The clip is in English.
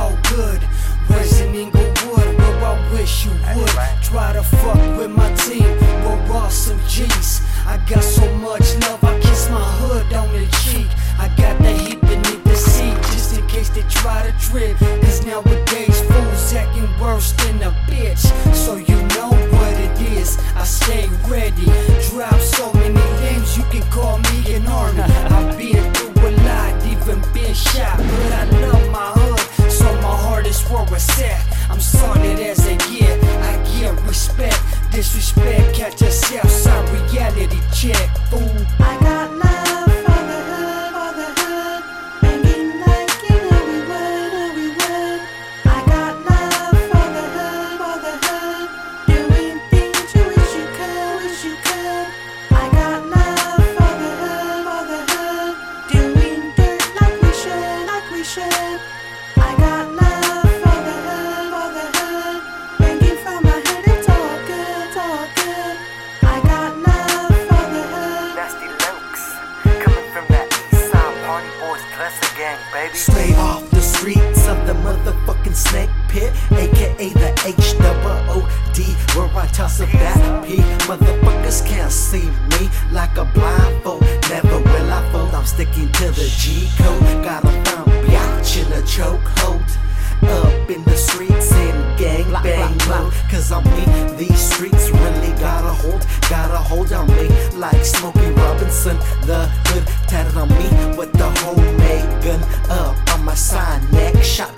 all good. Raising Inglewood, where I wish you would. Try to fuck with my team, we're awesome G's. I got so much love, I kiss my hood on the cheek. I got the heat beneath the seat, just in case they try to trip. Cause nowadays fools acting worse than a bitch. So you know what it is, I stay ready. Drop so many names, you can call me an army. I've been through a lot, even been shot, but I love my hood, so my heart is where it's at. I'm solid as they get, I get respect. Disrespect, catch us outside reality check, fool. I got love for the hood, thinking like you know we would. I got love for the hood, doing things you wish you could. I got love for the hood, doing dirt like we should. I got love for the hood, thinking from my head it's all good. I got love for the hood. Nasty Lukes, coming from that east side, party boys plus a gang, baby. Straight off the streets of the motherfucking snake pit, aka the H-double-O-D, where I toss a bat P. Motherfuckers can't see me like a blindfold. Never will I fold, I'm sticking to the G-code. Got a found biatch in a chokehold. Up in the streets in gang bang mode. Cause on me, these streets really got a hold on me. Like Smokey Robinson, the hood tatted on me with the homemade gun up on my side neck. Shot